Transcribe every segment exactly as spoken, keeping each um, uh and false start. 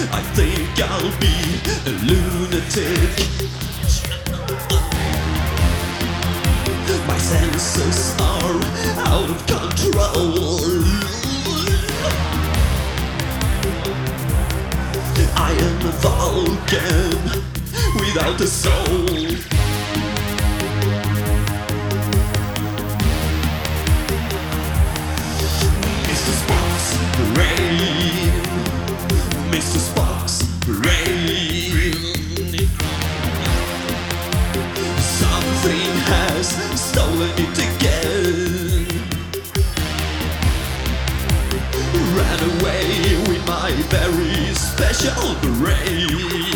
I think I'll be a lunatic. My senses are out of control. I am a Vulcan without a soul. Mister Spock's brain, Mister Spock's brain. Something has stolen it again. Ran away with my very special brain.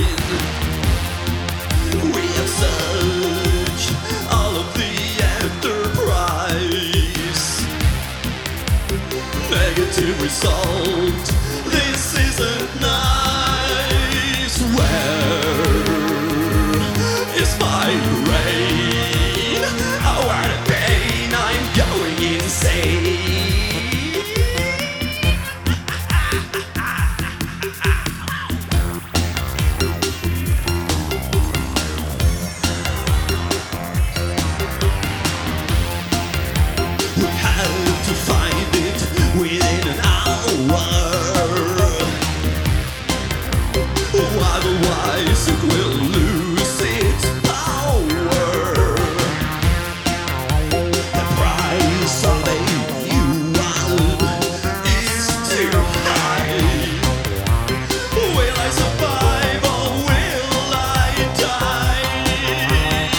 We have searched all of the Enterprise. Negative result. This isn't nice. Where is my brain? Oh, what a pain! I'm going insane. We have to find it within an hour. Otherwise it will lose its power. The price of a human is too high. Will I survive or will I die?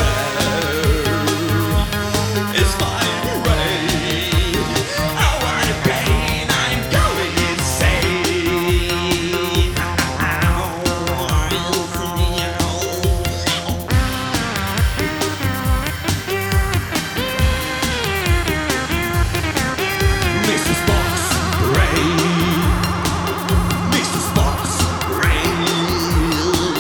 Where is my brain? Oh, what a pain! I'm going insane. Mister Spock's brain, Mister Spock's brain.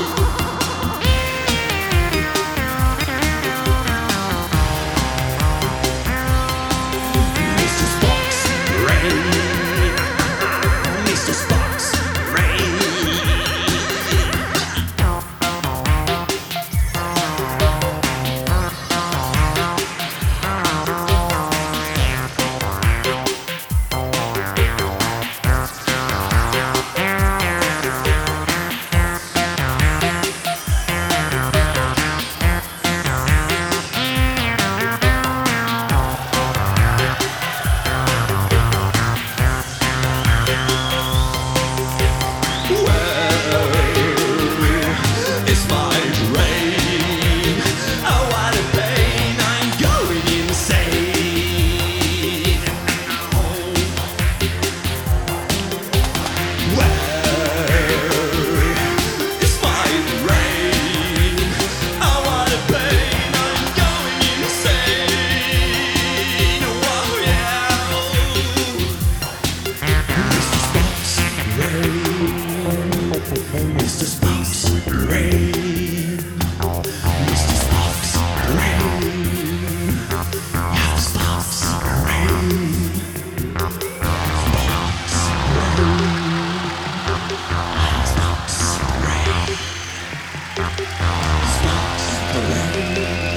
Mister Spock's brain, Mister Spock's brain. It's my brain. Oh, what a pain! I'm going insane. Where is my brain? Oh, what a pain! I'm going insane. Oh, yeah. Mister Spock's brain. Mister Spock's brain. Mister Spock's brain. Yeah, Spock's brain. Spock's brain. Spock's brain. Spock's brain.